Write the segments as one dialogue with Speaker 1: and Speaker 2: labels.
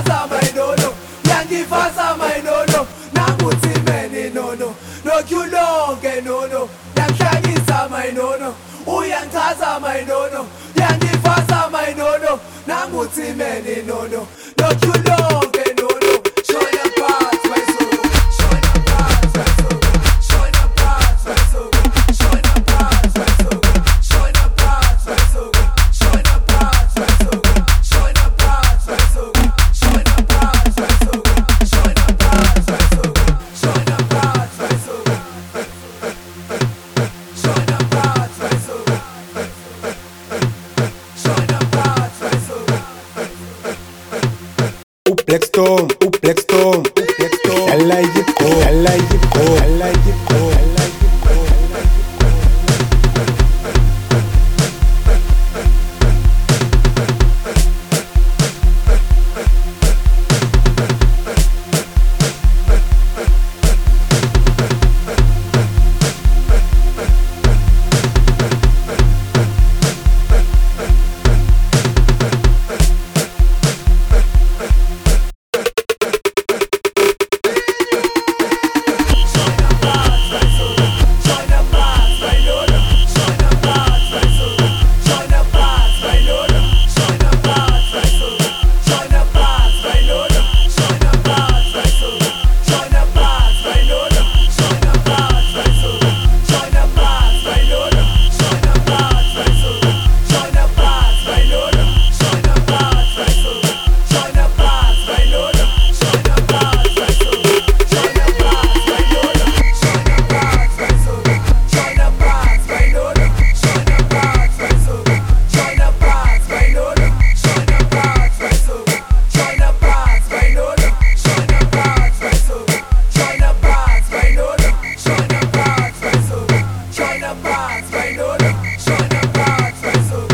Speaker 1: uyangifasa mayinono, uyangifasa mayinono, nanguthi meni nono, nokyulonke nono, uyangihlekisa mayinono, uyangichaza mayinono, uyangifasa mayinono, nanguthi meni nono, nokyulonke nono. Showing up parts, my soul. Showing up parts, my soul. Showing up parts, my soul. Showing up parts, my soul. Showing up parts, my soul. Showing up parts, my soul. Showing up parts, my soul. Showing up parts, my soul. Showing up parts, my soul. Showing up parts, my soul. Showing up parts, my soul. Showing up parts, my soul.
Speaker 2: Blackstone, Blackstone, Blackstone. I like it cold, I like it cold, I like it cold, I like it cold.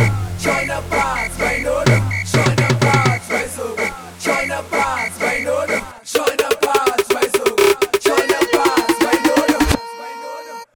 Speaker 1: Join the parts, my lord.